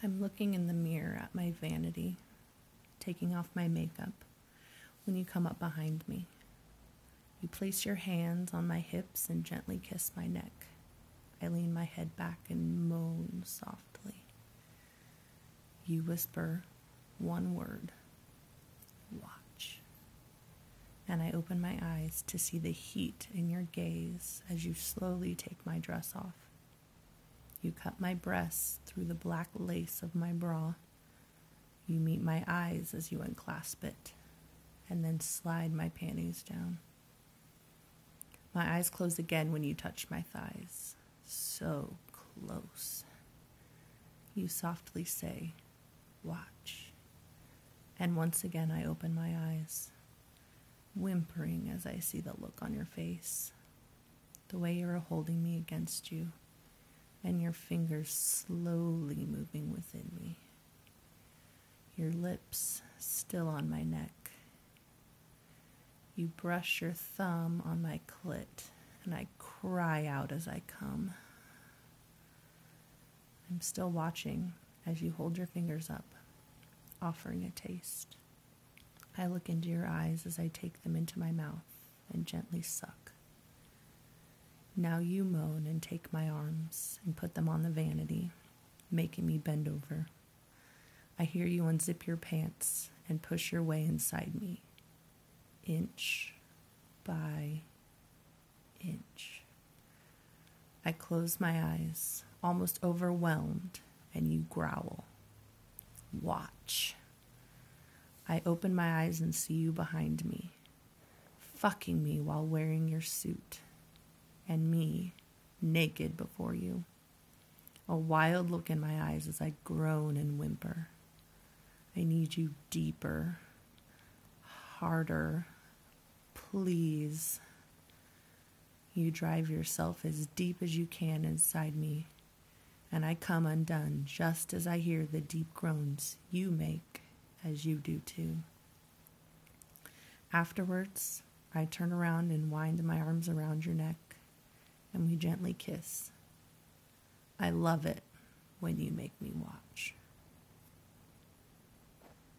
I'm looking in the mirror at my vanity, taking off my makeup, when you come up behind me. You place your hands on my hips and gently kiss my neck. I lean my head back and moan softly. You whisper one word, watch. And I open my eyes to see the heat in your gaze as you slowly take my dress off. You cut my breasts through the black lace of my bra. You meet my eyes as you unclasp it, and then slide my panties down. My eyes close again when you touch my thighs. So close. You softly say, watch. And once again I open my eyes, whimpering as I see the look on your face, the way you're holding me against you, and your fingers slowly moving within me. Your lips still on my neck. You brush your thumb on my clit, and I cry out as I come. I'm still watching as you hold your fingers up, offering a taste. I look into your eyes as I take them into my mouth and gently suck. Now you moan and take my arms and put them on the vanity, making me bend over. I hear you unzip your pants and push your way inside me, inch by inch. I close my eyes, almost overwhelmed, and you growl, watch. I open my eyes and see you behind me, fucking me while wearing your suit, and me, naked before you. A wild look in my eyes as I groan and whimper. I need you deeper, harder, please. You drive yourself as deep as you can inside me, and I come undone just as I hear the deep groans you make as you do too. Afterwards, I turn around and wind my arms around your neck, and we gently kiss. I love it when you make me watch.